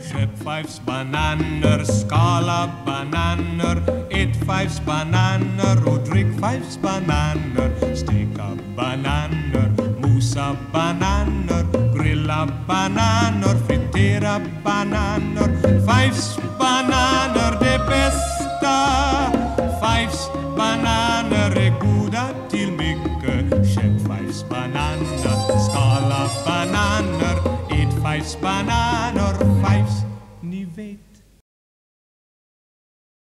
Köp Fives bananer, skala bananer, ät Fives bananer och drick Fives bananer. Steka bananer, mosa bananer, grilla bananer, fritera bananer. Fives bananer, det bästa. Fives bananer är goda till mycket. Köp Fives bananer, skala bananer, ät Fives bananer. Fives, ni vet